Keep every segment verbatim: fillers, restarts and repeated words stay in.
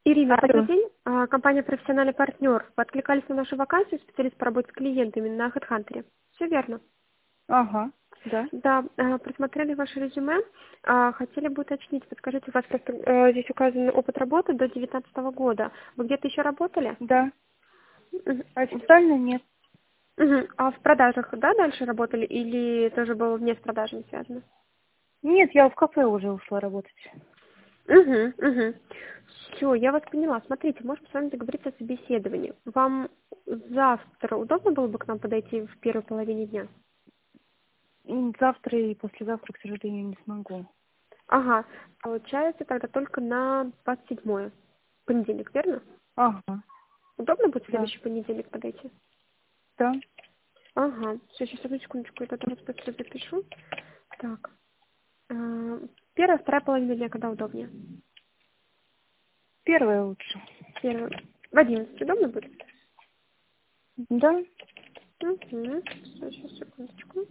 Ирина, добрый Алло. день. А, Компания «Профессиональный партнер». Вы откликались на нашу вакансию специалист по работе с клиентами на HeadHunter. Все верно? Ага, да. Да, а, просмотрели ваше резюме. А, Хотели бы уточнить, подскажите, у вас просто э, здесь указан опыт работы до девятнадцатого года. Вы где-то еще работали? Да. Мгм. Официально нет. Мгм. А в продажах, да, дальше работали или тоже было не с продажами связано? Нет, я в кафе уже ушла работать. Угу, угу. Все, я вас поняла. Смотрите, можем с вами договориться о собеседовании. Вам завтра удобно было бы к нам подойти в первой половине дня? М, Завтра и послезавтра, к сожалению, не смогу. Ага, получается тогда только на двадцать седьмое. Понедельник, верно? Ага, Удобно будет в да. следующий понедельник подойти? Да. Ага, все, сейчас одну секундочку, я это тоже быстро запишу. Так, э, первая, вторая половина дня, когда удобнее? Первое лучше. Первая. В одиннадцать удобно будет? Да. Угу, все, сейчас, секундочку.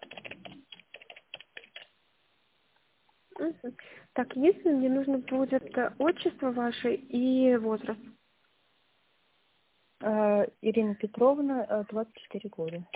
Мгм. Так, единственное, мне нужно будет э, отчество ваше и возраст. Э, Ирина Петровна, э, двадцать четыре года.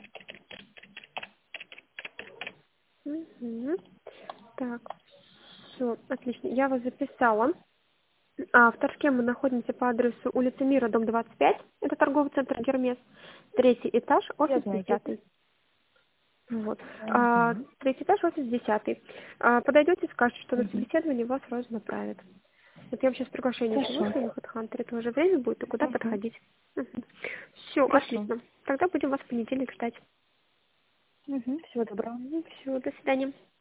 Мгм. Так, все, отлично. Я вас записала. А, в Торжке мы находимся по адресу улица Мира, дом двадцать пять. Это торговый центр «Гермес». Третий этаж, Я офис знаю, где это. десятый. Вот. А, Угу. третий этаж, офис десятый. А, подойдете, скажете, что на Угу. собеседование вас сразу направят. Вот я вам сейчас приглашение еще Хорошо. вышлю на HeadHunter. Это уже время будет, и куда Угу. подходить. Все, Хорошо. отлично. Тогда будем вас в понедельник ждать. Угу. Всего доброго. Все, до свидания.